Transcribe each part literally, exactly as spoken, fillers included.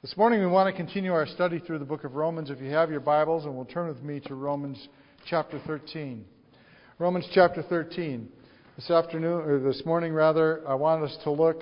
This morning we want to continue our study through the book of Romans. If you have your Bibles, and we'll turn with me to Romans chapter thirteen. Romans chapter thirteen. This afternoon, or this morning rather, I want us to look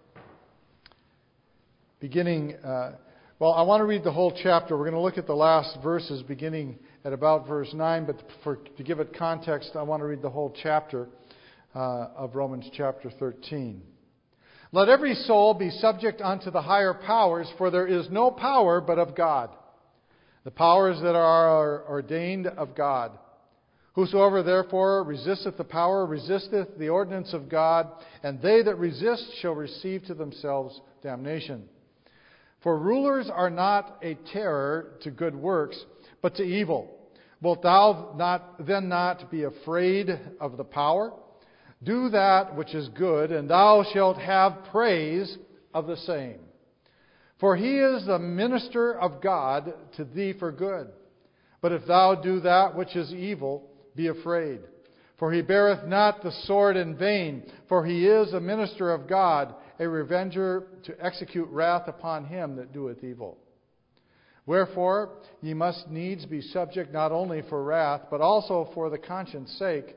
beginning, uh, well, I want to read the whole chapter. We're going to look at the last verses beginning at about verse nine, but for, to give it context, I want to read the whole chapter uh, of Romans chapter thirteen. Let every soul be subject unto the higher powers, for there is no power but of God. The powers that are ordained of God. Whosoever therefore resisteth the power, resisteth the ordinance of God, and they that resist shall receive to themselves damnation. For rulers are not a terror to good works, but to evil. Wilt thou not then not be afraid of the power? Do that which is good, and thou shalt have praise of the same. For he is the minister of God to thee for good. But if thou do that which is evil, be afraid. For he beareth not the sword in vain, for he is a minister of God, a revenger to execute wrath upon him that doeth evil. Wherefore ye must needs be subject not only for wrath, but also for the conscience sake.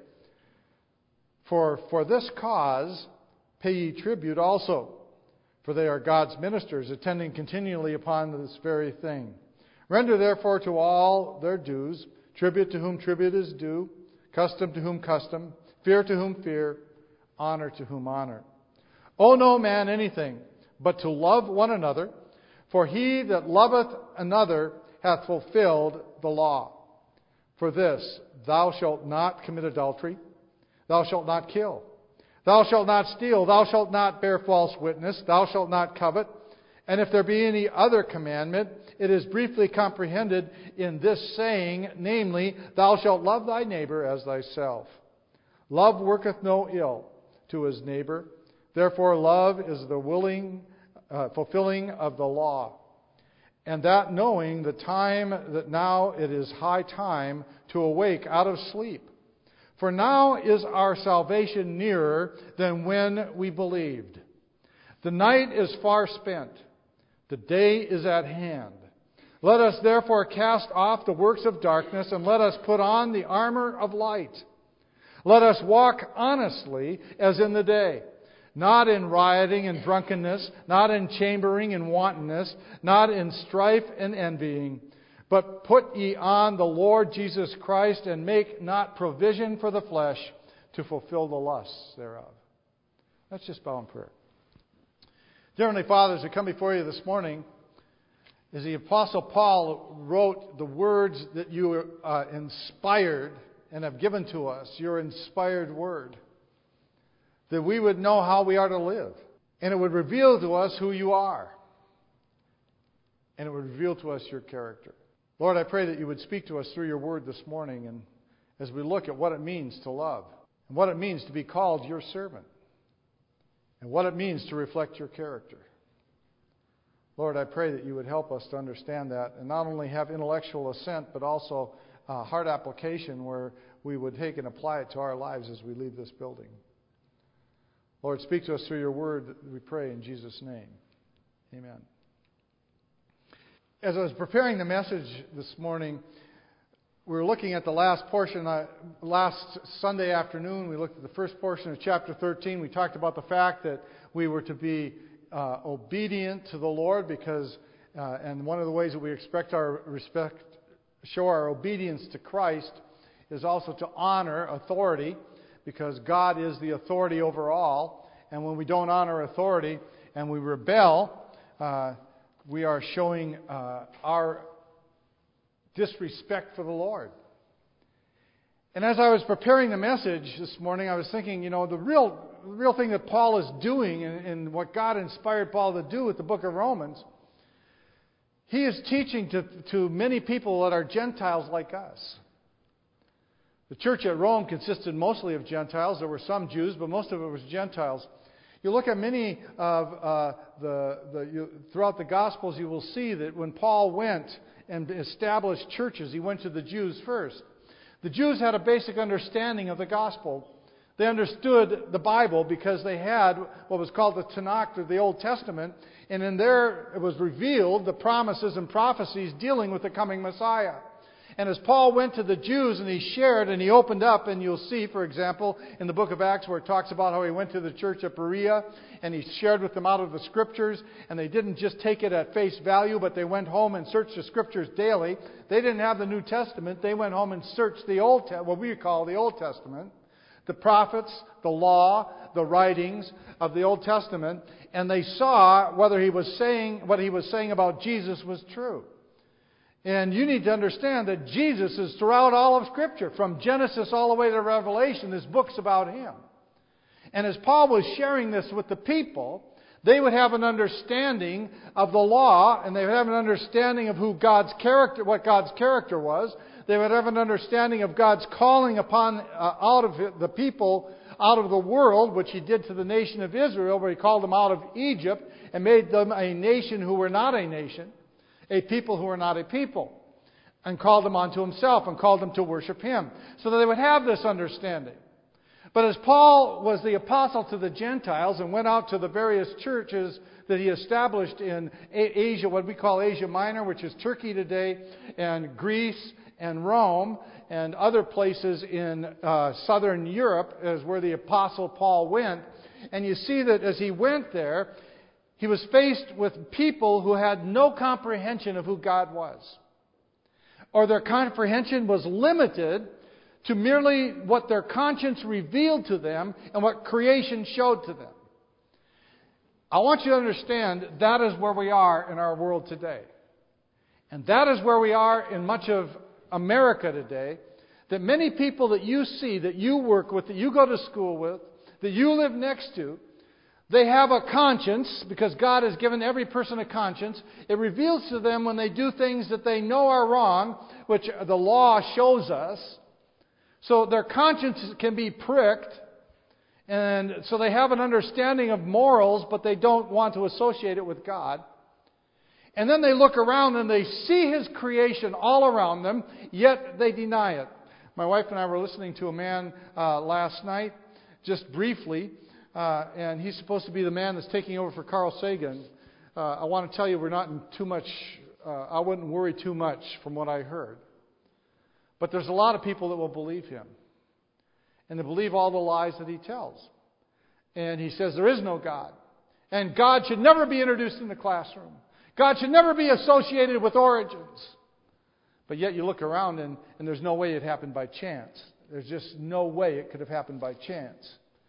For for this cause pay ye tribute also, for they are God's ministers, attending continually upon this very thing. Render therefore to all their dues, tribute to whom tribute is due, custom to whom custom, fear to whom fear, honor to whom honor. Owe no man anything, but to love one another, for he that loveth another hath fulfilled the law. For this, thou shalt not commit adultery, thou shalt not kill. Thou shalt not steal. Thou shalt not bear false witness. Thou shalt not covet. And if there be any other commandment, it is briefly comprehended in this saying, namely, thou shalt love thy neighbor as thyself. Love worketh no ill to his neighbor. Therefore love is the willing uh, fulfilling of the law. And that knowing the time that now it is high time to awake out of sleep. For now is our salvation nearer than when we believed. The night is far spent. The day is at hand. Let us therefore cast off the works of darkness, and let us put on the armor of light. Let us walk honestly as in the day, not in rioting and drunkenness, not in chambering and wantonness, not in strife and envying. But put ye on the Lord Jesus Christ, and make not provision for the flesh to fulfill the lusts thereof. Let's just bow in prayer. Dear Heavenly Father, as we come before you this morning, as the Apostle Paul wrote the words that you uh, inspired and have given to us, your inspired word, that we would know how we are to live. And it would reveal to us who you are. And it would reveal to us your character. Lord, I pray that you would speak to us through your word this morning, and as we look at what it means to love, and what it means to be called your servant, and what it means to reflect your character. Lord, I pray that you would help us to understand that, and not only have intellectual assent, but also uh, heart application where we would take and apply it to our lives as we leave this building. Lord, speak to us through your word, we pray in Jesus' name. Amen. As I was preparing the message this morning, we were looking at the last portion. Uh, last Sunday afternoon, we looked at the first portion of chapter thirteen. We talked about the fact that we were to be uh, obedient to the Lord, because, uh, and one of the ways that we expect our respect, show our obedience to Christ, is also to honor authority, because God is the authority over all. And when we don't honor authority and we rebel, uh, we are showing uh, our disrespect for the Lord. And as I was preparing the message this morning, I was thinking, you know, the real the real thing that Paul is doing, and, and what God inspired Paul to do with the book of Romans, he is teaching to, to many people that are Gentiles like us. The church at Rome consisted mostly of Gentiles. There were some Jews, but most of it was Gentiles. You look at many of uh, the, the you, throughout the Gospels, you will see that when Paul went and established churches, he went to the Jews first. The Jews had a basic understanding of the gospel. They understood the Bible because they had what was called the Tanakh, or the Old Testament, and in there it was revealed the promises and prophecies dealing with the coming Messiah. And as Paul went to the Jews and he shared and he opened up, and you'll see, for example, in the book of Acts where it talks about how he went to the church of Berea and he shared with them out of the Scriptures, and they didn't just take it at face value, but they went home and searched the Scriptures daily. They didn't have the New Testament. They went home and searched the Old Testament, what we call the Old Testament, the prophets, the law, the writings of the Old Testament, and they saw whether he was saying what he was saying about Jesus was true. And you need to understand that Jesus is throughout all of Scripture, from Genesis all the way to Revelation. There's books about Him. And as Paul was sharing this with the people, they would have an understanding of the law, and they would have an understanding of who God's character, what God's character was. They would have an understanding of God's calling upon uh, out of the people out of the world, which He did to the nation of Israel, where He called them out of Egypt and made them a nation who were not a nation. A people who are not a people, and called them unto Himself and called them to worship Him. So that they would have this understanding. But as Paul was the apostle to the Gentiles and went out to the various churches that he established in Asia, what we call Asia Minor, which is Turkey today, and Greece and Rome, and other places in uh, southern Europe, is where the apostle Paul went. And you see that as he went there, he was faced with people who had no comprehension of who God was. Or their comprehension was limited to merely what their conscience revealed to them and what creation showed to them. I want you to understand that is where we are in our world today. And that is where we are in much of America today. That many people that you see, that you work with, that you go to school with, that you live next to, they have a conscience, because God has given every person a conscience. It reveals to them when they do things that they know are wrong, which the law shows us. So their conscience can be pricked, and so they have an understanding of morals, but they don't want to associate it with God. And then they look around and they see His creation all around them, yet they deny it. My wife and I were listening to a man uh, last night, just briefly, Uh, and he's supposed to be the man that's taking over for Carl Sagan. Uh, I want to tell you, we're not in too much, uh, I wouldn't worry too much from what I heard. But there's a lot of people that will believe him. And they believe all the lies that he tells. And he says there is no God. And God should never be introduced in the classroom. God should never be associated with origins. But yet you look around and, and there's no way it happened by chance. There's just no way it could have happened by chance.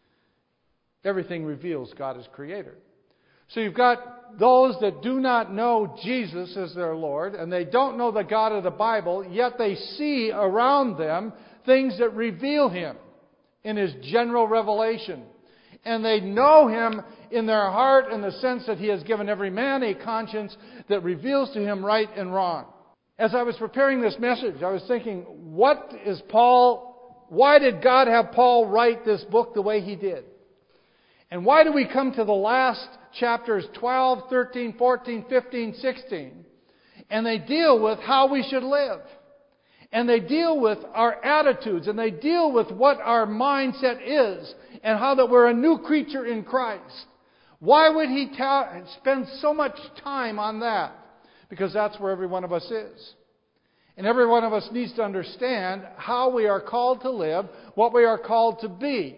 Everything reveals God as creator. So you've got those that do not know Jesus as their Lord, and they don't know the God of the Bible, yet they see around them things that reveal Him in His general revelation. And they know Him in their heart in the sense that He has given every man a conscience that reveals to him right and wrong. As I was preparing this message, I was thinking, what is Paul, why did God have Paul write this book the way he did? And why do we come to the last chapters twelve, thirteen, fourteen, fifteen, sixteen, and they deal with how we should live? And they deal with our attitudes, and they deal with what our mindset is, and how that we're a new creature in Christ. Why would he ta- spend so much time on that? Because that's where every one of us is. And every one of us needs to understand how we are called to live, what we are called to be.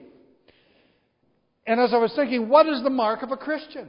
And as I was thinking, what is the mark of a Christian?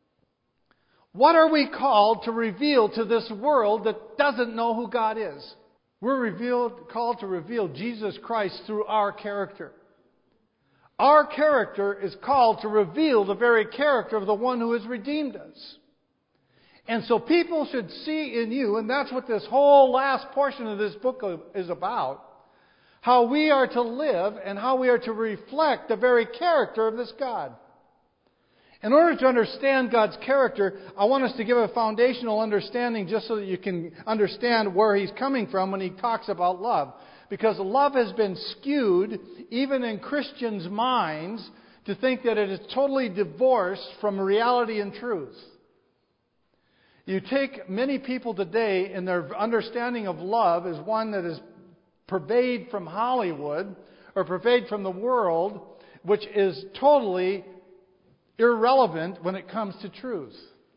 What are we called to reveal to this world that doesn't know who God is? We're revealed, called to reveal Jesus Christ through our character. Our character is called to reveal the very character of the one who has redeemed us. And so people should see in you, and that's what this whole last portion of this book is about, how we are to live and how we are to reflect the very character of this God. In order to understand God's character, I want us to give a foundational understanding just so that you can understand where He's coming from when He talks about love. Because love has been skewed, even in Christians' minds, to think that it is totally divorced from reality and truth. You take many people today, and their understanding of love is one that is pervade from Hollywood or pervade from the world, which is totally irrelevant when it comes to truth.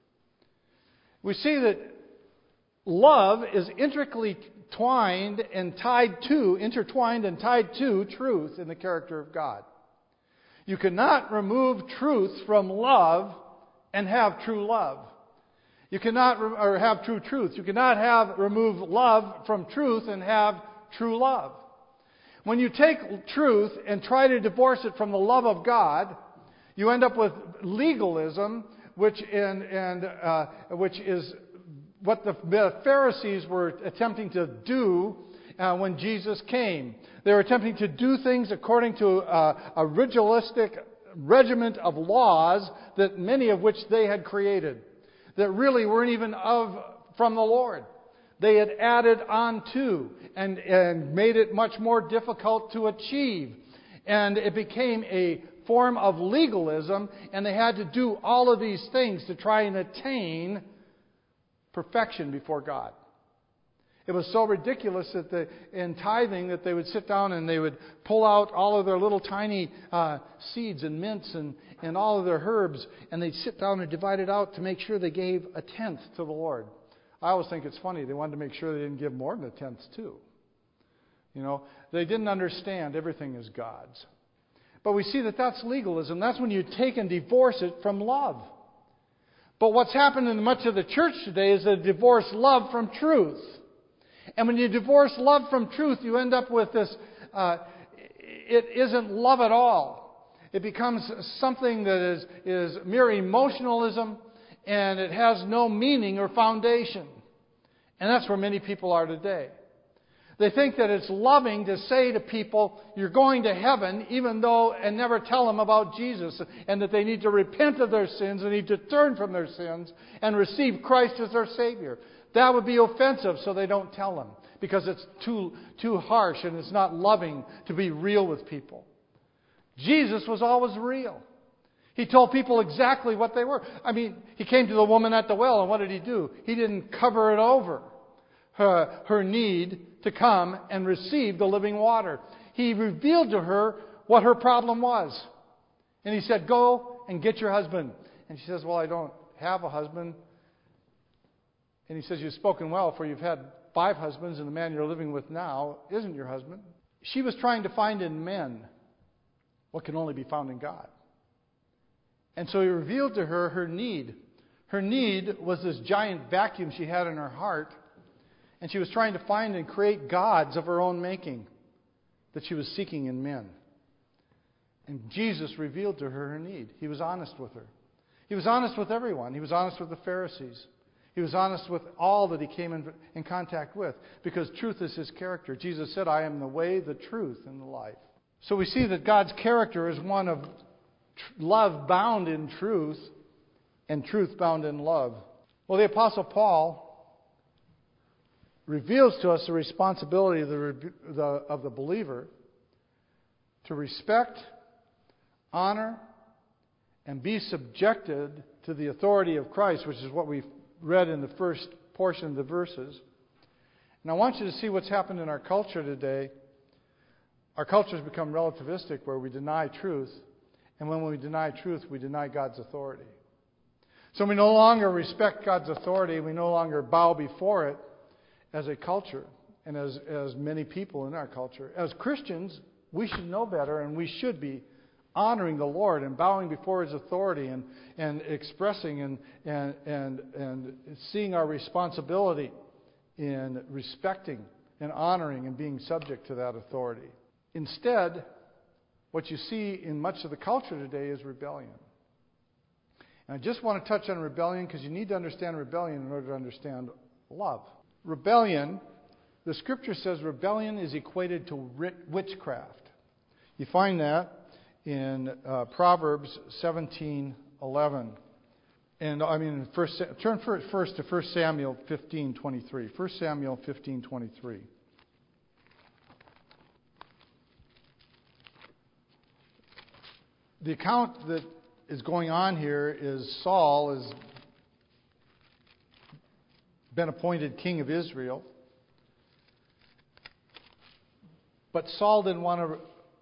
We see that love is intricately twined and tied to, intertwined and tied to truth in the character of God. You cannot remove truth from love and have true love. You cannot re- or have true truth. You cannot have remove love from truth and have true love. When you take truth and try to divorce it from the love of God, you end up with legalism, which in, and uh, which is what the Pharisees were attempting to do uh, when Jesus came. They were attempting to do things according to uh, a ritualistic regiment of laws that many of which they had created, that really weren't even of from the Lord. They had added on to and, and made it much more difficult to achieve. And it became a form of legalism, and they had to do all of these things to try and attain perfection before God. It was so ridiculous that the, in tithing that they would sit down and they would pull out all of their little tiny uh, seeds and mints and, and all of their herbs, and they'd sit down and divide it out to make sure they gave a tenth to the Lord. I always think it's funny. They wanted to make sure they didn't give more than a tenth too. You know, they didn't understand everything is God's. But we see that that's legalism. That's when you take and divorce it from love. But what's happened in much of the church today is they divorce love from truth. And when you divorce love from truth, you end up with this, uh, it isn't love at all. It becomes something that is, is mere emotionalism, and it has no meaning or foundation. And that's where many people are today. They think that it's loving to say to people, you're going to heaven, even though, and never tell them about Jesus, and that they need to repent of their sins, and need to turn from their sins, and receive Christ as their Savior. That would be offensive, so they don't tell them, because it's too, too harsh, and it's not loving to be real with people. Jesus was always real. He told people exactly what they were. I mean, he came to the woman at the well, and what did he do? He didn't cover it over, her, her need to come and receive the living water. He revealed to her what her problem was. And he said, go and get your husband. And she says, well, I don't have a husband. And he says, you've spoken well, for you've had five husbands, and the man you're living with now isn't your husband. She was trying to find in men what can only be found in God. And so he revealed to her her need. Her need was this giant vacuum she had in her heart. And she was trying to find and create gods of her own making that she was seeking in men. And Jesus revealed to her her need. He was honest with her. He was honest with everyone. He was honest with the Pharisees. He was honest with all that he came in, in contact with, because truth is his character. Jesus said, I am the way, the truth, and the life. So we see that God's character is one of tr- love bound in truth and truth bound in love. Well, the Apostle Paul reveals to us the responsibility of the, the, of the believer to respect, honor, and be subjected to the authority of Christ, which is what we've read in the first portion of the verses. And I want you to see what's happened in our culture today. Our culture has become relativistic, where we deny truth, and when we deny truth, we deny God's authority. So we no longer respect God's authority, we no longer bow before it as a culture, and as, as many people in our culture. As Christians, we should know better, and we should be honoring the Lord and bowing before his authority, and, and expressing and, and, and, and seeing our responsibility in respecting and honoring and being subject to that authority. Instead, what you see in much of the culture today is rebellion. And I just want to touch on rebellion, because you need to understand rebellion in order to understand love. Rebellion, the Scripture says rebellion is equated to witchcraft. You find that in uh, Proverbs seventeen eleven. And I mean, first, turn first to First Samuel fifteen twenty-three. First Samuel fifteen twenty-three. The account that is going on here is Saul is been appointed king of Israel. But Saul didn't want to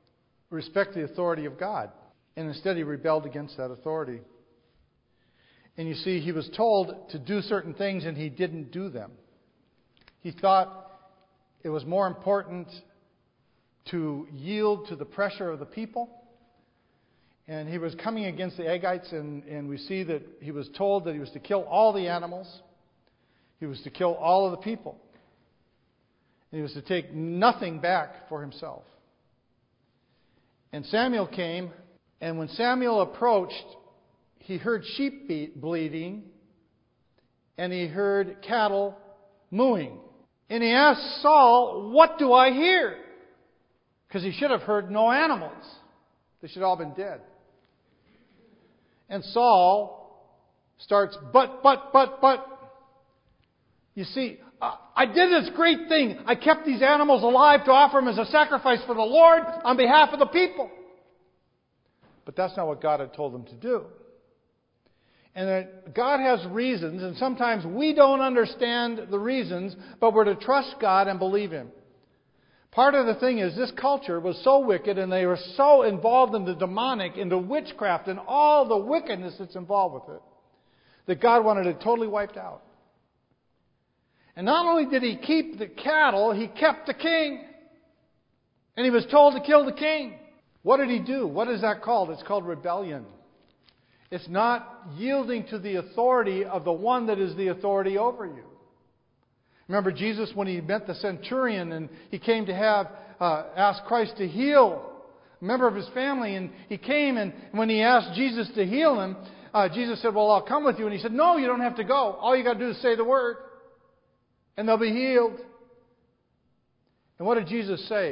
respect the authority of God. And instead he rebelled against that authority. And you see, he was told to do certain things and he didn't do them. He thought it was more important to yield to the pressure of the people. And he was coming against the Agites, and, and we see that he was told that he was to kill all the animals. He was to kill all of the people. And he was to take nothing back for himself. And Samuel came, and when Samuel approached, he heard sheep be- bleating, and he heard cattle mooing. And he asked Saul, "What do I hear?" Because he should have heard no animals. They should all have been dead. And Saul starts, but, but, but, but. You see, I did this great thing. I kept these animals alive to offer them as a sacrifice for the Lord on behalf of the people. But that's not what God had told them to do. And that God has reasons, and sometimes we don't understand the reasons, but we're to trust God and believe Him. Part of the thing is this culture was so wicked, and they were so involved in the demonic, in the witchcraft, and all the wickedness that's involved with it, that God wanted it totally wiped out. And not only did He keep the cattle, He kept the king. And He was told to kill the king. What did He do? What is that called? It's called rebellion. It's not yielding to the authority of the one that is the authority over you. Remember Jesus when He met the centurion and he came to have uh, ask Christ to heal a member of his family, and he came, and when he asked Jesus to heal him, uh, Jesus said, "Well, I'll come with you." And He said, "No, you don't have to go. All you got to do is say the word, and they'll be healed." And what did Jesus say?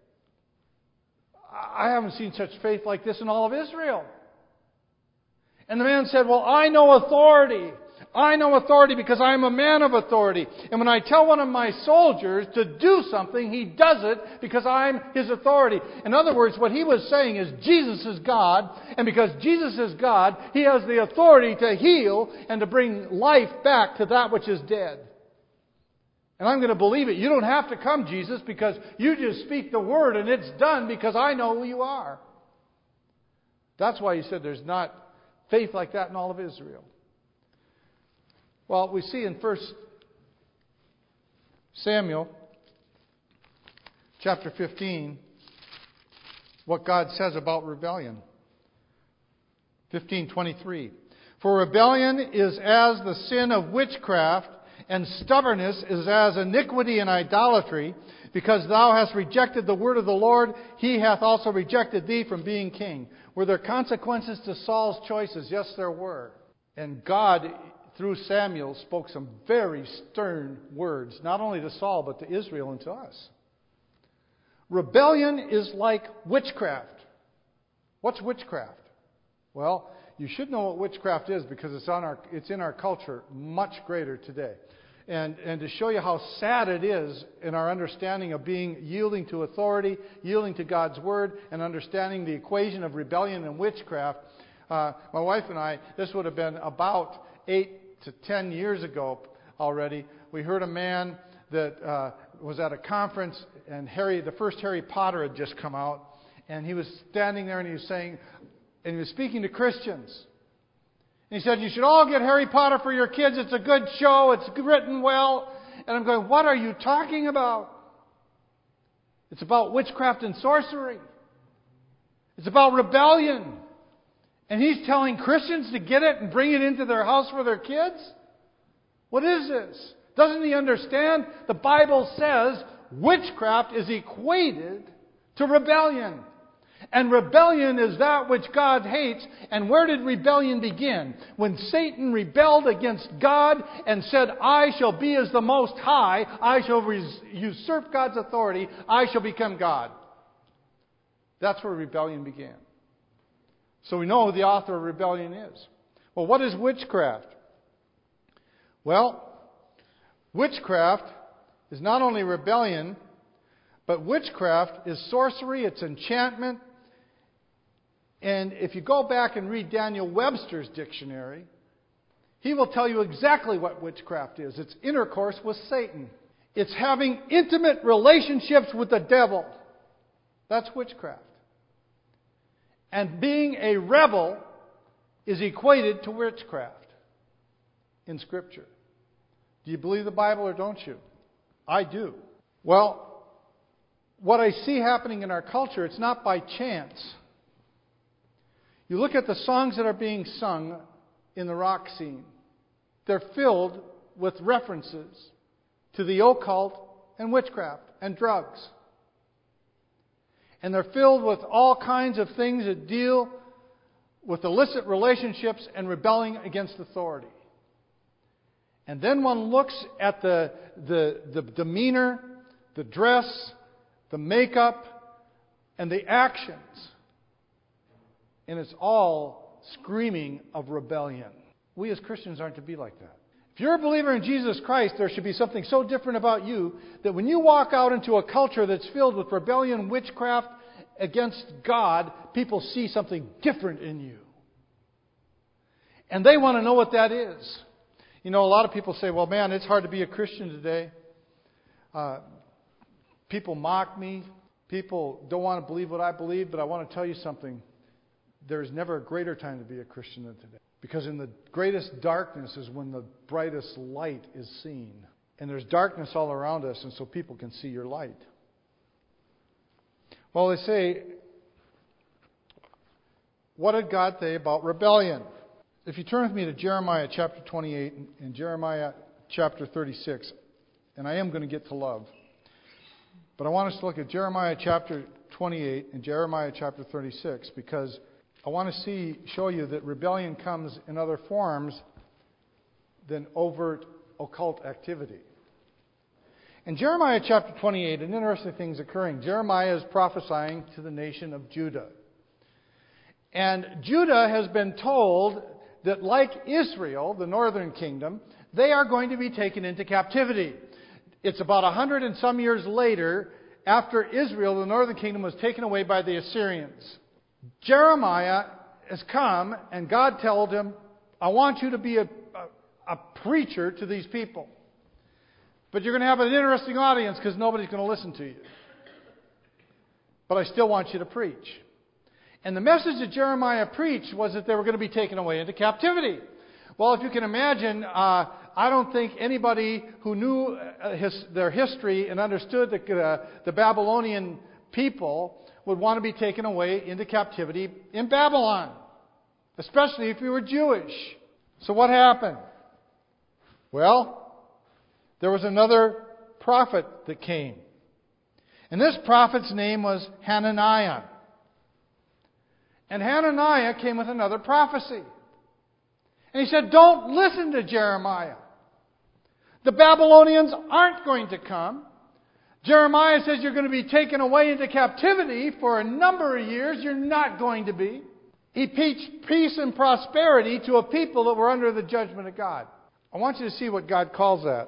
"I haven't seen such faith like this in all of Israel." And the man said, "Well, I know authority. I know authority because I am a man of authority. And when I tell one of my soldiers to do something, he does it because I'm his authority." In other words, what he was saying is Jesus is God. And because Jesus is God, He has the authority to heal and to bring life back to that which is dead. And I'm going to believe it. You don't have to come, Jesus, because you just speak the word and it's done because I know who you are. That's why He said there's not faith like that in all of Israel. Well, we see in First Samuel chapter fifteen what God says about rebellion. fifteen twenty-three. "For rebellion is as the sin of witchcraft, and stubbornness is as iniquity and idolatry. Because thou hast rejected the word of the Lord, He hath also rejected thee from being king." Were there consequences to Saul's choices? Yes, there were. And God, through Samuel, spoke some very stern words, not only to Saul, but to Israel and to us. Rebellion is like witchcraft. What's witchcraft? Well, you should know what witchcraft is because it's on our it's in our culture much greater today. And, and to show you how sad it is in our understanding of being yielding to authority, yielding to God's Word, and understanding the equation of rebellion and witchcraft, uh, my wife and I, this would have been about eight to ten years ago already. We heard a man that uh, was at a conference, and Harry, the first Harry Potter had just come out, and he was standing there and he was saying, and he was speaking to Christians. And he said, "You should all get Harry Potter for your kids. It's a good show. It's written well." And I'm going, "What are you talking about?" It's about witchcraft and sorcery. It's about rebellion. And he's telling Christians to get it and bring it into their house for their kids? What is this? Doesn't he understand? The Bible says witchcraft is equated to rebellion. And rebellion is that which God hates. And where did rebellion begin? When Satan rebelled against God and said, "I shall be as the Most High. I shall res- usurp God's authority. I shall become God." That's where rebellion began. So we know who the author of rebellion is. Well, what is witchcraft? Well, witchcraft is not only rebellion, but witchcraft is sorcery, it's enchantment. And if you go back and read Daniel Webster's dictionary, he will tell you exactly what witchcraft is. It's intercourse with Satan. It's having intimate relationships with the devil. That's witchcraft. And being a rebel is equated to witchcraft in Scripture. Do you believe the Bible or don't you? I do. Well, what I see happening in our culture, it's not by chance. You look at the songs that are being sung in the rock scene. They're filled with references to the occult and witchcraft and drugs. And they're filled with all kinds of things that deal with illicit relationships and rebelling against authority. And then one looks at the, the, the demeanor, the dress, the makeup, and the actions. And it's all screaming of rebellion. We as Christians aren't to be like that. If you're a believer in Jesus Christ, there should be something so different about you that when you walk out into a culture that's filled with rebellion, witchcraft against God, people see something different in you. And they want to know what that is. You know, a lot of people say, well, man, it's hard to be a Christian today. Uh, people mock me. People don't want to believe what I believe, but I want to tell you something. There's never a greater time to be a Christian than today. Because in the greatest darkness is when the brightest light is seen. And there's darkness all around us, and so people can see your light. Well, they say, what did God say about rebellion? If you turn with me to Jeremiah chapter twenty-eight and Jeremiah chapter thirty-six, and I am going to get to love. But I want us to look at Jeremiah chapter twenty-eight and Jeremiah chapter thirty-six, because I want to see, show you that rebellion comes in other forms than overt occult activity. In Jeremiah chapter twenty-eight, an interesting thing is occurring. Jeremiah is prophesying to the nation of Judah. And Judah has been told that like Israel, the northern kingdom, they are going to be taken into captivity. It's about a hundred and some years later, after Israel, the northern kingdom, was taken away by the Assyrians. Jeremiah has come, and God told him, I want you to be a, a, a preacher to these people. But you're going to have an interesting audience because nobody's going to listen to you. But I still want you to preach. And the message that Jeremiah preached was that they were going to be taken away into captivity. Well, if you can imagine, uh, I don't think anybody who knew uh, his, their history and understood the, uh, the Babylonian people would want to be taken away into captivity in Babylon, especially if you were Jewish. So what happened? Well, there was another prophet that came. And this prophet's name was Hananiah. And Hananiah came with another prophecy. And he said, don't listen to Jeremiah. The Babylonians aren't going to come. Jeremiah says you're going to be taken away into captivity for a number of years. You're not going to be. He preached peace and prosperity to a people that were under the judgment of God. I want you to see what God calls that.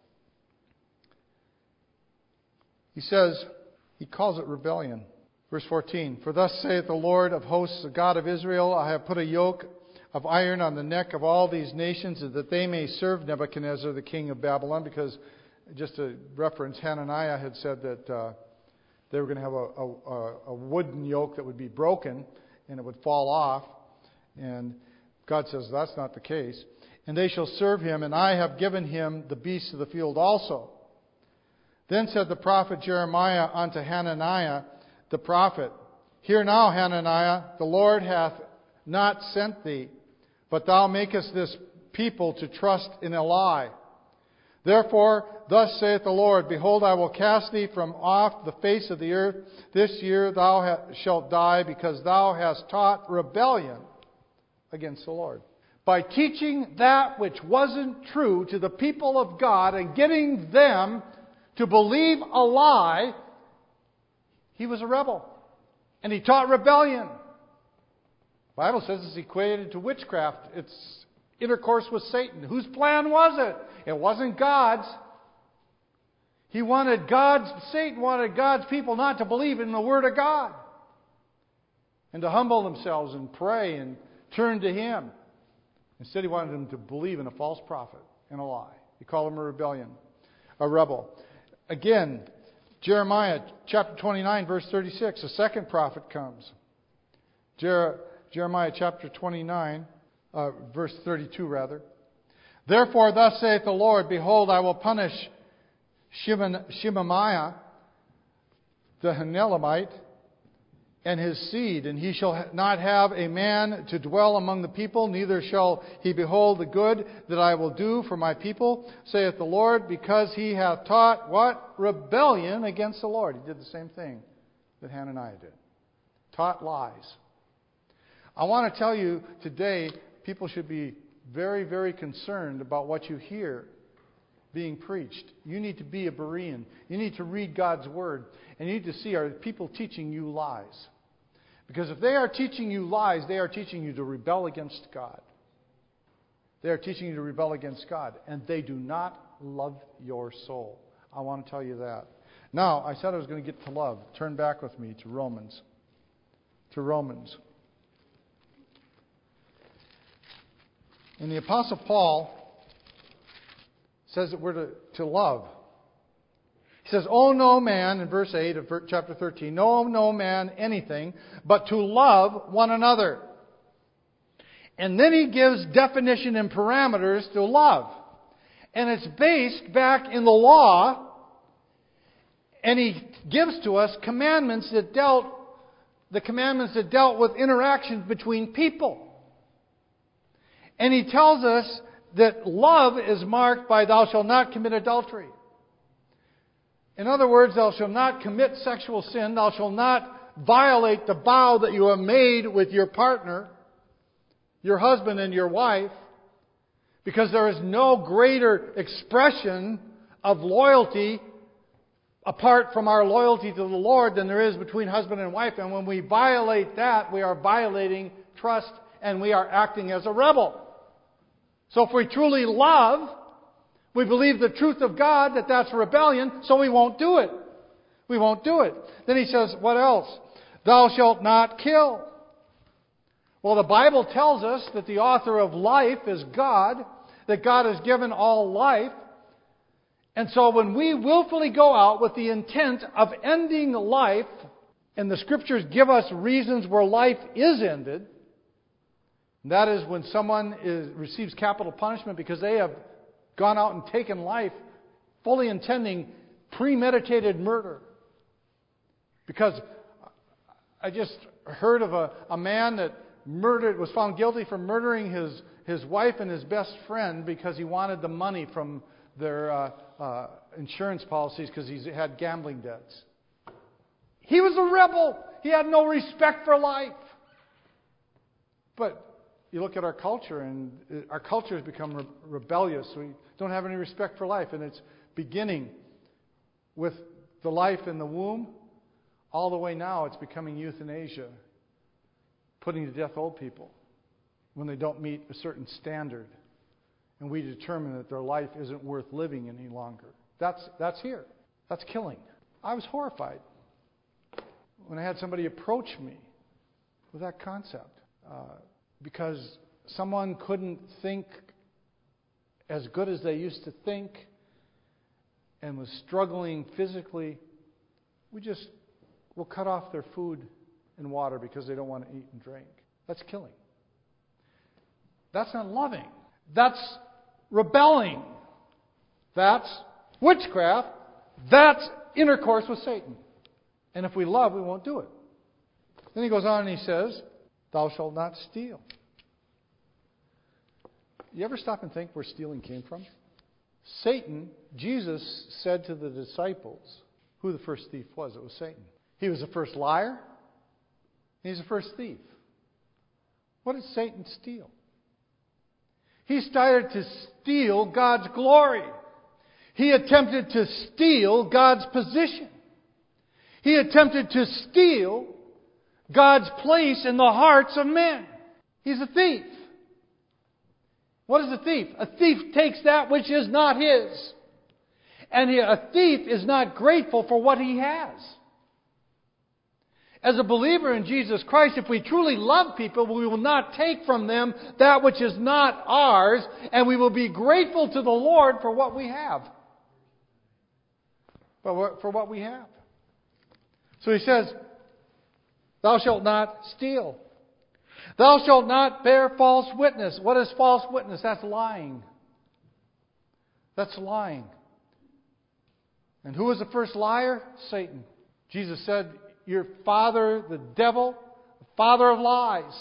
He says, he calls it rebellion. Verse fourteen, for thus saith the Lord of hosts, the God of Israel, I have put a yoke of iron on the neck of all these nations, that they may serve Nebuchadnezzar, the king of Babylon. Because, just a reference, Hananiah had said that uh, they were going to have a, a, a wooden yoke that would be broken and it would fall off. And God says that's not the case. And they shall serve him, and I have given him the beasts of the field also. Then said the prophet Jeremiah unto Hananiah the prophet, hear now, Hananiah, the Lord hath not sent thee, but thou makest this people to trust in a lie. Therefore, thus saith the Lord, behold, I will cast thee from off the face of the earth. This year thou ha- shalt die, because thou hast taught rebellion against the Lord. By teaching that which wasn't true to the people of God and getting them to believe a lie, he was a rebel. And he taught rebellion. The Bible says it's equated to witchcraft. It's intercourse with Satan. Whose plan was it? It wasn't God's. He wanted God's, Satan wanted God's people not to believe in the Word of God. And to humble themselves and pray and turn to Him. Instead, he wanted them to believe in a false prophet and a lie. He called them a rebellion, a rebel. Again, Jeremiah chapter twenty-nine, verse thirty-six, a second prophet comes. Jer- Jeremiah chapter twenty-nine, uh, verse thirty-two rather. Therefore thus saith the Lord, Behold, I will punish Shemaiah, Shemaiah the Hanelamite, and his seed, and he shall not have a man to dwell among the people, neither shall he behold the good that I will do for my people, saith the Lord, because he hath taught what? Rebellion against the Lord. He did the same thing that Hananiah did. Taught lies. I want to tell you today, people should be very, very concerned about what you hear being preached. You need to be a Berean. You need to read God's Word. And you need to see, are people teaching you lies? Because if they are teaching you lies, they are teaching you to rebel against God. They are teaching you to rebel against God. And they do not love your soul. I want to tell you that. Now, I said I was going to get to love. Turn back with me to Romans. To Romans. And the Apostle Paul says that we're to, to love. He says, "Owe no man," in verse eight of chapter thirteen, "Owe no man anything but to love one another." And then he gives definition and parameters to love. And it's based back in the law. And he gives to us commandments that dealt, the commandments that dealt with interactions between people. And he tells us that love is marked by thou shalt not commit adultery. In other words, thou shalt not commit sexual sin. Thou shalt not violate the vow that you have made with your partner, your husband and your wife, because there is no greater expression of loyalty apart from our loyalty to the Lord than there is between husband and wife. And when we violate that, we are violating trust and we are acting as a rebel. So if we truly love, we believe the truth of God, that that's rebellion, so we won't do it. We won't do it. Then he says, what else? Thou shalt not kill. Well, the Bible tells us that the author of life is God, that God has given all life. And so when we willfully go out with the intent of ending life, and the Scriptures give us reasons where life is ended, and that is when someone is, receives capital punishment because they have gone out and taken life, fully intending premeditated murder. Because I just heard of a, a man that murdered, was found guilty for murdering his, his wife and his best friend because he wanted the money from their uh, uh, insurance policies because he had gambling debts. He was a rebel. He had no respect for life. But you look at our culture, and our culture has become re- rebellious. We don't have any respect for life. And it's beginning with the life in the womb, all the way now it's becoming euthanasia, putting to death old people when they don't meet a certain standard. And we determine that their life isn't worth living any longer. That's, that's here. That's killing. I was horrified when I had somebody approach me with that concept. Uh, because someone couldn't think as good as they used to think and was struggling physically. We just will cut off their food and water because they don't want to eat and drink. That's killing. That's not loving. That's rebelling. That's witchcraft. That's intercourse with Satan. And if we love, we won't do it. Then he goes on and he says, thou shalt not steal. You ever stop and think where stealing came from? Satan, Jesus said to the disciples who the first thief was. It was Satan. He was the first liar. He's the first thief. What did Satan steal? He started to steal God's glory. He attempted to steal God's position. He attempted to steal God's place in the hearts of men. He's a thief. What is a thief? A thief takes that which is not his. And he, a thief is not grateful for what he has. As a believer in Jesus Christ, if we truly love people, we will not take from them that which is not ours, and we will be grateful to the Lord for what we have. For what we have. So he says, thou shalt not steal. Thou shalt not bear false witness. What is false witness? That's lying. That's lying. And who was the first liar? Satan. Jesus said, your father, the devil, the father of lies,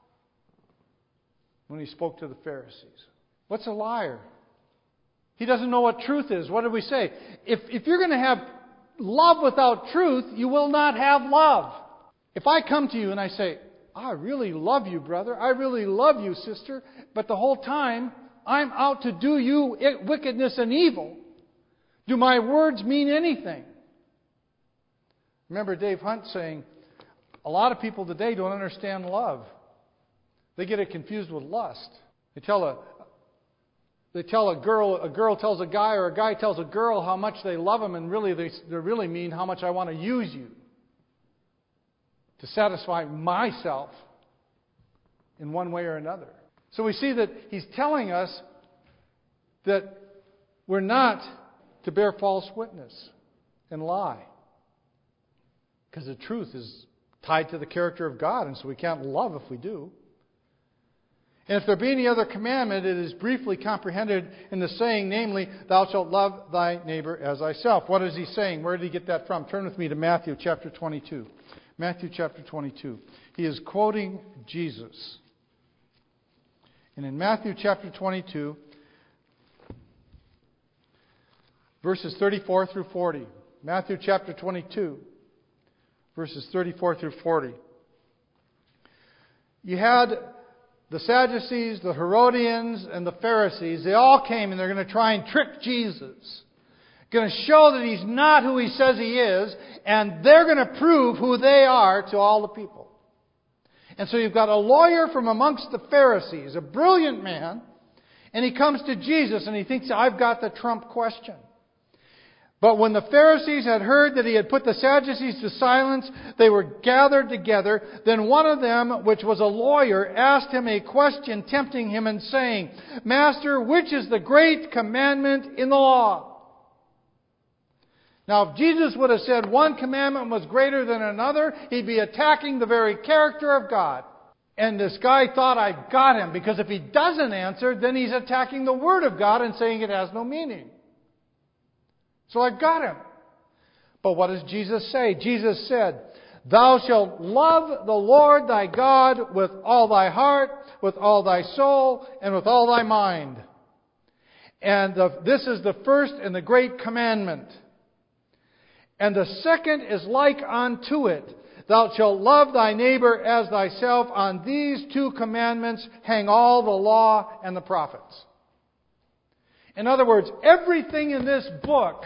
when he spoke to the Pharisees. What's a liar? He doesn't know what truth is. What did we say? If, if you're going to have love without truth, you will not have love. If I come to you and I say, I really love you, brother. I really love you, sister. But the whole time, I'm out to do you wickedness and evil. Do my words mean anything? Remember Dave Hunt saying, a lot of people today don't understand love. They get it confused with lust. They tell a they tell a girl, a girl tells a guy, or a guy tells a girl how much they love him, and really they, they really mean how much I want to use you to satisfy myself in one way or another. So we see that he's telling us that we're not to bear false witness and lie. Because the truth is tied to the character of God, and so we can't love if we do. And if there be any other commandment, it is briefly comprehended in the saying, namely, thou shalt love thy neighbor as thyself. What is he saying? Where did he get that from? Turn with me to Matthew chapter twenty-two. Matthew chapter twenty-two. He is quoting Jesus. And in Matthew chapter twenty-two, verses thirty-four through forty. Matthew chapter twenty-two, verses thirty-four through forty. You had the Sadducees, the Herodians, and the Pharisees. They all came and they're going to try and trick Jesus. Going to show that He's not who He says He is, and they're going to prove who they are to all the people. And so you've got a lawyer from amongst the Pharisees, a brilliant man, and he comes to Jesus and he thinks, I've got the trump question. But when the Pharisees had heard that He had put the Sadducees to silence, they were gathered together. Then one of them, which was a lawyer, asked Him a question, tempting Him and saying, Master, which is the great commandment in the law? Now, if Jesus would have said one commandment was greater than another, He'd be attacking the very character of God. And this guy thought, I've got him, because if he doesn't answer, then he's attacking the Word of God and saying it has no meaning. So I've got him. But what does Jesus say? Jesus said, Thou shalt love the Lord thy God with all thy heart, with all thy soul, and with all thy mind. And the, this is the first and the great commandment. And the second is like unto it. Thou shalt love thy neighbor as thyself. On these two commandments hang all the law and the prophets. In other words, everything in this book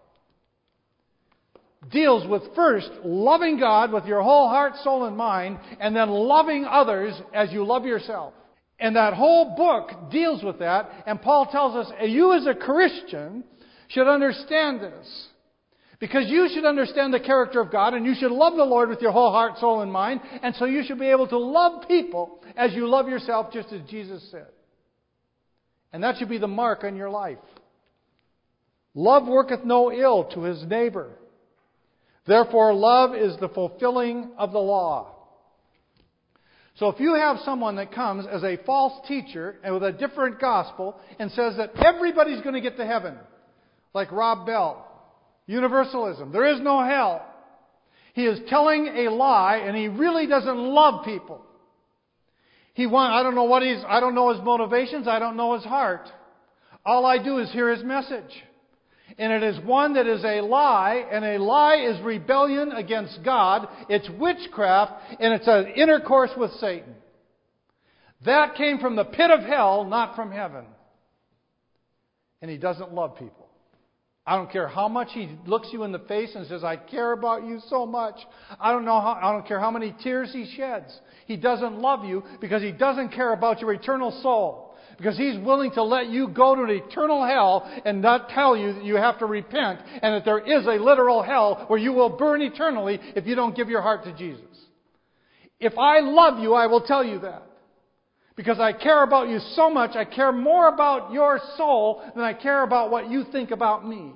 deals with first loving God with your whole heart, soul, and mind, and then loving others as you love yourself. And that whole book deals with that. And Paul tells us, you as a Christian should understand this. Because you should understand the character of God, and you should love the Lord with your whole heart, soul, and mind. And so you should be able to love people as you love yourself, just as Jesus said. And that should be the mark on your life. Love worketh no ill to his neighbor. Therefore, love is the fulfilling of the law. So if you have someone that comes as a false teacher and with a different gospel and says that everybody's going to get to heaven, like Rob Bell, universalism, there is no hell. He is telling a lie, and he really doesn't love people. He want, I don't know what he's, I don't know his motivations, I don't know his heart. All I do is hear his message. And it is one that is a lie, and a lie is rebellion against God. It's witchcraft, and it's an intercourse with Satan. That came from the pit of hell, not from heaven. And he doesn't love people. I don't care how much he looks you in the face and says, I care about you so much. I don't know how, I don't care how many tears he sheds. He doesn't love you because he doesn't care about your eternal soul. Because he's willing to let you go to an eternal hell and not tell you that you have to repent and that there is a literal hell where you will burn eternally if you don't give your heart to Jesus. If I love you, I will tell you that. Because I care about you so much, I care more about your soul than I care about what you think about me.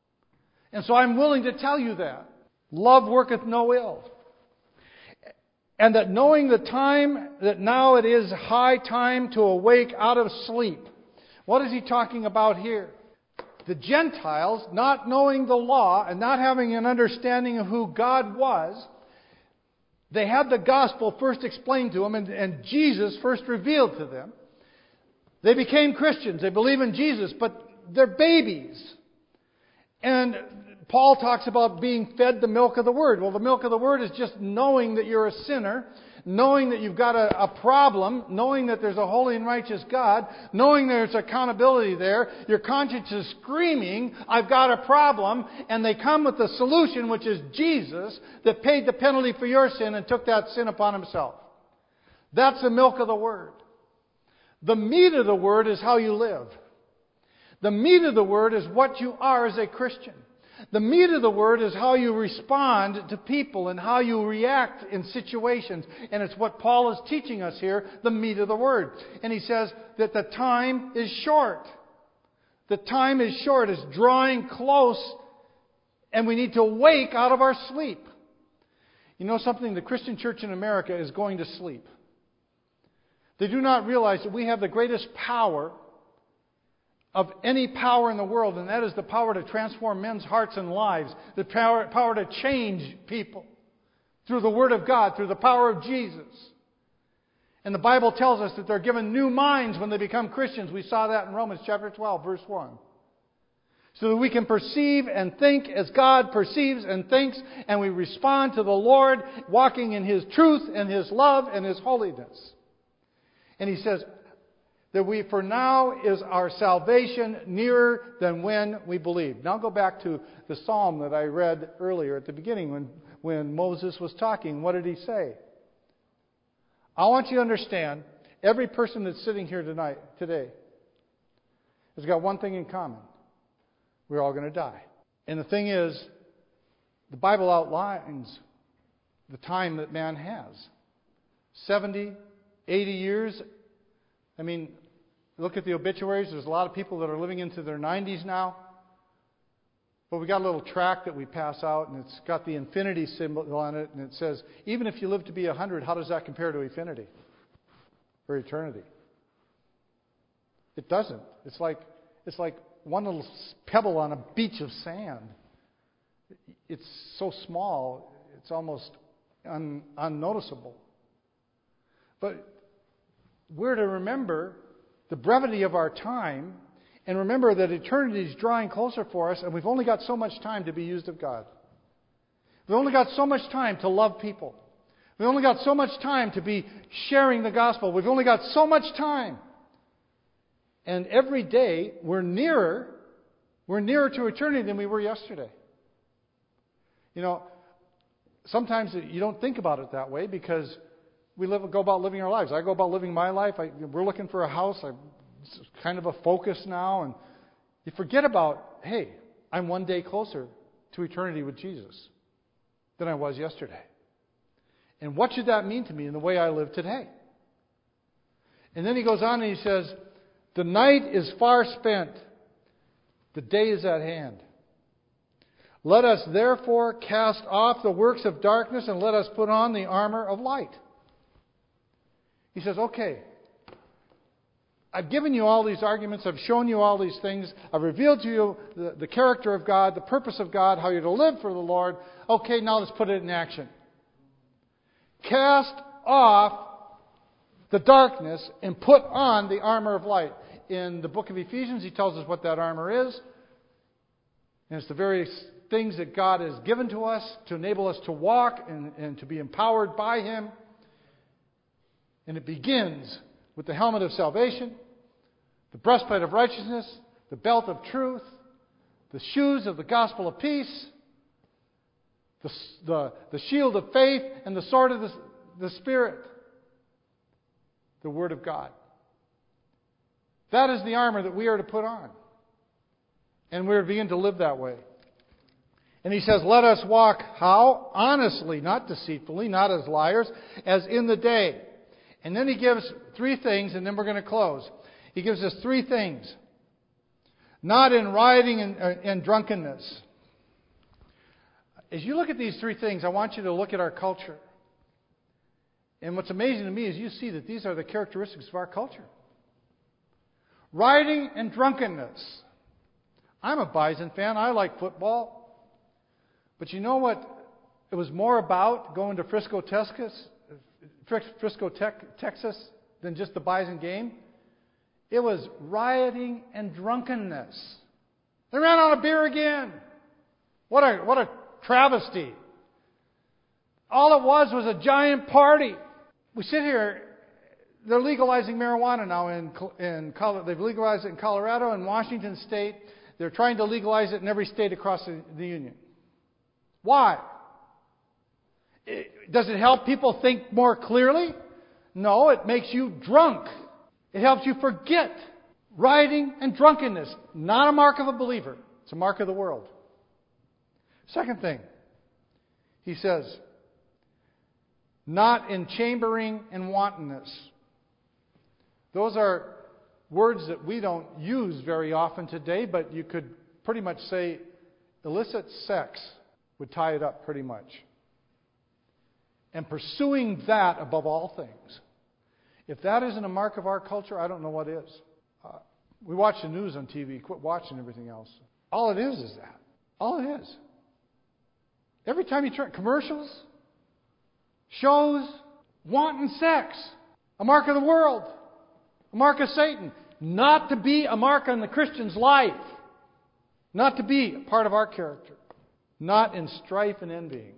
And so I'm willing to tell you that. Love worketh no ill. And that knowing the time, that now it is high time to awake out of sleep. What is he talking about here? The Gentiles, not knowing the law and not having an understanding of who God was, they had the gospel first explained to them and, and Jesus first revealed to them. They became Christians. They believe in Jesus, but they're babies. And Paul talks about being fed the milk of the Word. Well, the milk of the Word is just knowing that you're a sinner, knowing that you've got a, a problem, knowing that there's a holy and righteous God, knowing there's accountability there. Your conscience is screaming, I've got a problem, and they come with the solution, which is Jesus, that paid the penalty for your sin and took that sin upon Himself. That's the milk of the Word. The meat of the Word is how you live. The meat of the Word is what you are as a Christian. The meat of the Word is how you respond to people and how you react in situations. And it's what Paul is teaching us here, the meat of the Word. And he says that the time is short. The time is short. It's drawing close. And we need to wake out of our sleep. You know something? The Christian church in America is going to sleep. They do not realize that we have the greatest power of any power in the world, and that is the power to transform men's hearts and lives, the power, power to change people through the Word of God, through the power of Jesus. And the Bible tells us that they're given new minds when they become Christians. We saw that in Romans chapter twelve, verse one. So that we can perceive and think as God perceives and thinks, and we respond to the Lord, walking in His truth and His love and His holiness. And he says that we, for now, is our salvation nearer than when we believed. Now go back to the psalm that I read earlier at the beginning when, when Moses was talking. What did he say? I want you to understand, every person that's sitting here tonight, today, has got one thing in common. We're all going to die. And the thing is, the Bible outlines the time that man has. seventy, eighty years. I mean, look at the obituaries. There's a lot of people that are living into their nineties now. But we got a little tract that we pass out, and it's got the infinity symbol on it, and it says, even if you live to be one hundred, how does that compare to infinity or eternity? It doesn't. It's like it's like one little pebble on a beach of sand. It's so small, it's almost un, unnoticeable. But we're to remember the brevity of our time and remember that eternity is drawing closer for us, and we've only got so much time to be used of God. We've only got so much time to love people. We've only got so much time to be sharing the gospel. We've only got so much time. And every day we're nearer, we're nearer to eternity than we were yesterday. You know, sometimes you don't think about it that way because we live, go about living our lives. I go about living my life. I, we're looking for a house. I, it's kind of a focus now. And you forget about, hey, I'm one day closer to eternity with Jesus than I was yesterday. And what should that mean to me in the way I live today? And then he goes on and he says, the night is far spent. The day is at hand. Let us therefore cast off the works of darkness and let us put on the armor of light. He says, okay, I've given you all these arguments. I've shown you all these things. I've revealed to you the, the character of God, the purpose of God, how you're to live for the Lord. Okay, now let's put it in action. Cast off the darkness and put on the armor of light. In the book of Ephesians, he tells us what that armor is. And it's the various things that God has given to us to enable us to walk and, and to be empowered by Him. And it begins with the helmet of salvation, the breastplate of righteousness, the belt of truth, the shoes of the gospel of peace, the, the, the shield of faith, and the sword of the, the Spirit, the Word of God. That is the armor that we are to put on. And we are to begin to live that way. And he says, let us walk how? Honestly, not deceitfully, not as liars, as in the day. And then he gives three things, and then we're going to close. He gives us three things. Not in rioting and, and drunkenness. As you look at these three things, I want you to look at our culture. And what's amazing to me is you see that these are the characteristics of our culture. Rioting and drunkenness. I'm a Bison fan. I like football. But you know what it was more about going to Frisco, Texas, Frisco, Texas than just the Bison game? It was rioting and drunkenness. They ran out of beer again. What a what a travesty. All it was was a giant party. We sit here, they're legalizing marijuana now in in Colorado. They've legalized it in Colorado and Washington State. They're trying to legalize it in every state across the, the union. Why? It, does it help people think more clearly? No, it makes you drunk. It helps you forget. Rioting and drunkenness, not a mark of a believer. It's a mark of the world. Second thing, he says, not in chambering and wantonness. Those are words that we don't use very often today, but you could pretty much say illicit sex would tie it up pretty much. And pursuing that above all things. If that isn't a mark of our culture, I don't know what is. Uh, we watch the news on T V. Quit watching everything else. All it is is that. All it is. Every time you turn commercials, shows, wanton sex, a mark of the world, a mark of Satan. Not to be a mark on the Christian's life. Not to be a part of our character. Not in strife and envying.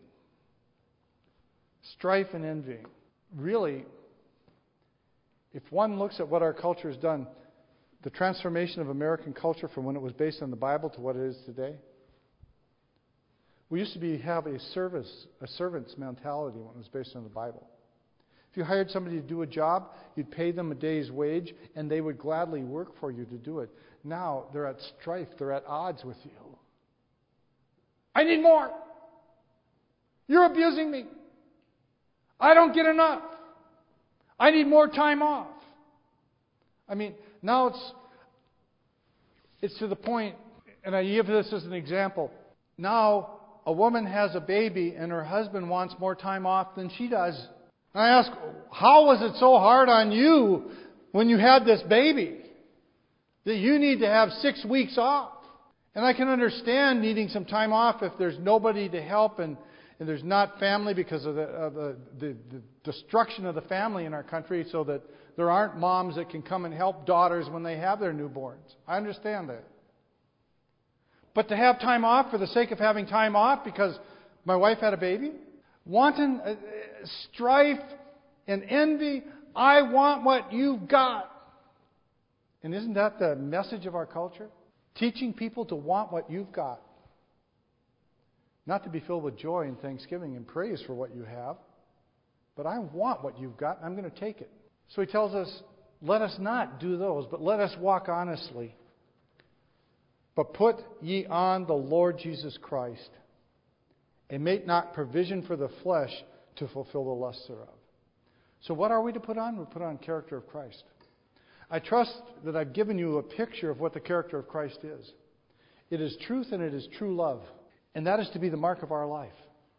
Strife and envying. Really, if one looks at what our culture has done, the transformation of American culture from when it was based on the Bible to what it is today. We used to be have a service, a servant's mentality when it was based on the Bible. If you hired somebody to do a job, you'd pay them a day's wage, and they would gladly work for you to do it. Now they're at strife, they're at odds with you. I need more. You're abusing me. I don't get enough. I need more time off. I mean, now it's it's to the point, and I give this as an example. Now a woman has a baby and her husband wants more time off than she does. And I ask, how was it so hard on you when you had this baby that you need to have six weeks off? And I can understand needing some time off if there's nobody to help and, and there's not family because of, the, of the, the, the destruction of the family in our country, so that there aren't moms that can come and help daughters when they have their newborns. I understand that. But to have time off for the sake of having time off because my wife had a baby? Wanton uh, strife and envy. I want what you've got. And isn't that the message of our culture? Teaching people to want what you've got. Not to be filled with joy and thanksgiving and praise for what you have. But I want what you've got, and I'm going to take it. So he tells us, let us not do those, but let us walk honestly. But put ye on the Lord Jesus Christ, and make not provision for the flesh to fulfill the lusts thereof. So what are we to put on? We put on character of Christ. I trust that I've given you a picture of what the character of Christ is. It is truth and it is true love. And that is to be the mark of our life.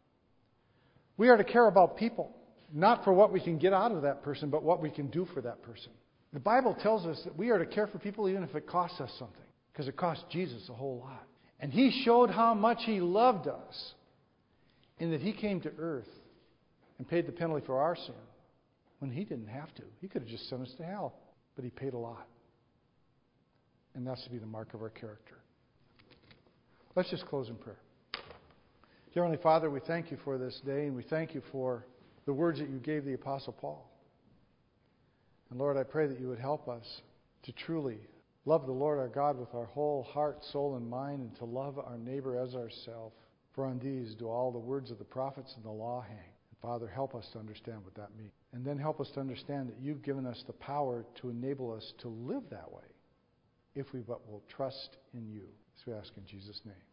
We are to care about people, not for what we can get out of that person, but what we can do for that person. The Bible tells us that we are to care for people even if it costs us something, because it cost Jesus a whole lot. And He showed how much He loved us in that He came to earth and paid the penalty for our sin when He didn't have to. He could have just sent us to hell, but He paid a lot. And that's to be the mark of our character. Let's just close in prayer. Dear Heavenly Father, we thank You for this day, and we thank You for the words that You gave the Apostle Paul. And Lord, I pray that You would help us to truly love the Lord our God with our whole heart, soul, and mind, and to love our neighbor as ourselves. For on these do all the words of the prophets and the law hang. And Father, help us to understand what that means. And then help us to understand that You've given us the power to enable us to live that way if we but will trust in You. As we ask in Jesus' name.